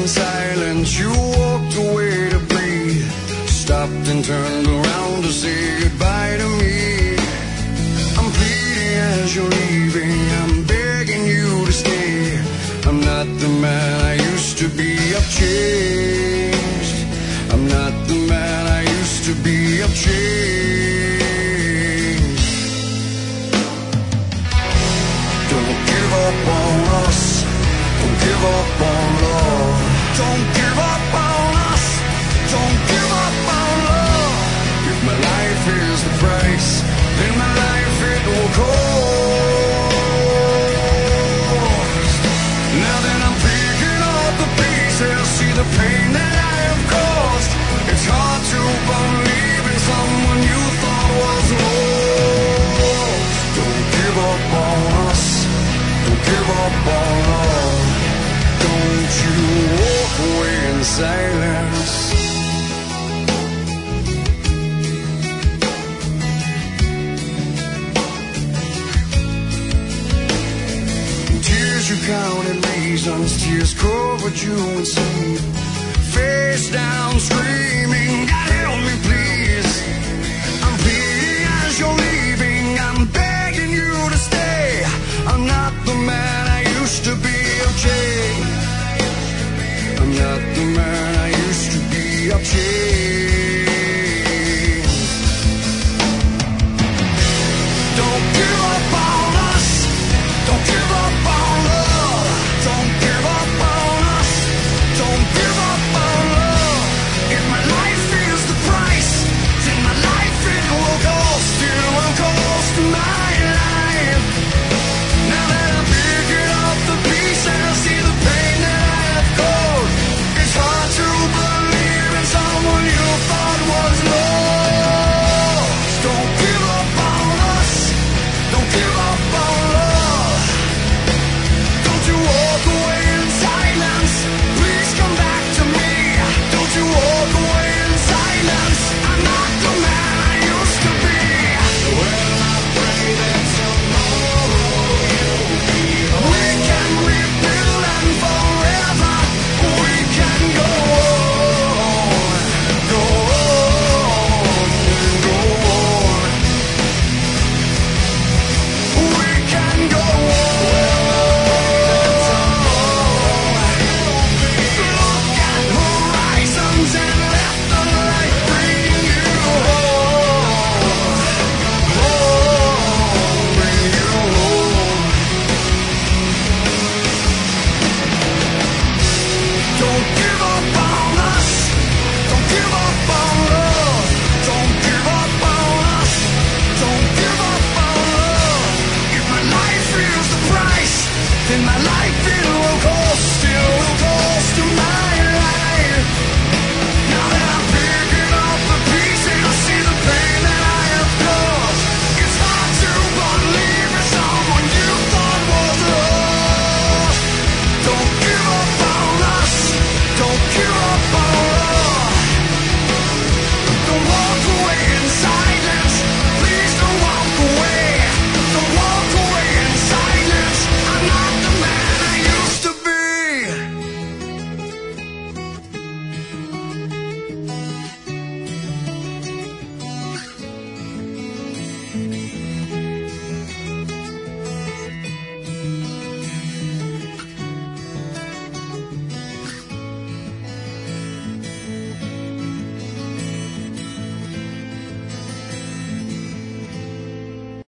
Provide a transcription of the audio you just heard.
in silence. You walked away to breathe, stopped and turned around to say goodbye to me. I'm pleading as you're leaving, I'm begging you to stay. I'm not the man I used to be, I've changed. I'm not the man I used to be, I've changed. Don't give up on us, don't give up on love. Don't give up on us, don't give up on love. If my life is the price, then my life it will cost. Now that I'm picking up the pieces, see the pain that I have caused. It's hard to believe in someone you thought was lost. Don't give up on us, don't give up on love. Don't you walk away in silence. Tears you counted reasons, tears covered you in sleep. Face down screaming, God help me please. I'm pleading as you're leaving, I'm begging you to stay. I'm not the man I used to be, I've changed. I'm not the man I used to be, I've changed.